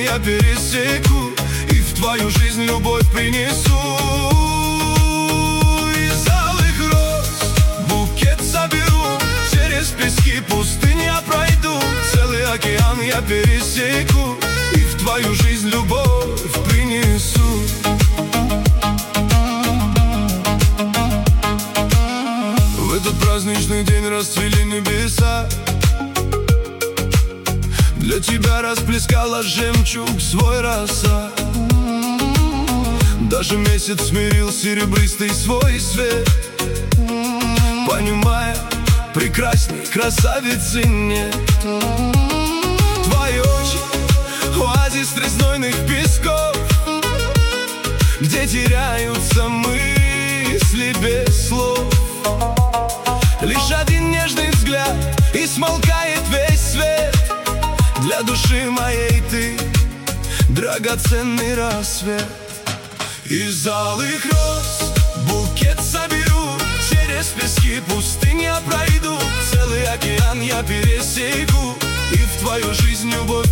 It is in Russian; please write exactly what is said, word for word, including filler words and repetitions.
я пересеку и в твою жизнь любовь принесу. Из алых роз букет соберу, через пески пустынь я пройду, целый океан я пересеку и в твою жизнь любовь принесу. В этот праздничный день расцвели небеса, для тебя расплескала жемчуг свой роса. Даже месяц смирил серебристый свой свет, понимая, прекрасней красавицы нет. Твои очи — оазис треснойных песков, где теряются мысли без слов. Лишь один нежный взгляд, и смолкает весь свет. Для души моей ты драгоценный рассвет. Из алых роз букет соберу, через пески пустынь я пройду, целый океан я пересеку и в твою жизнь любовь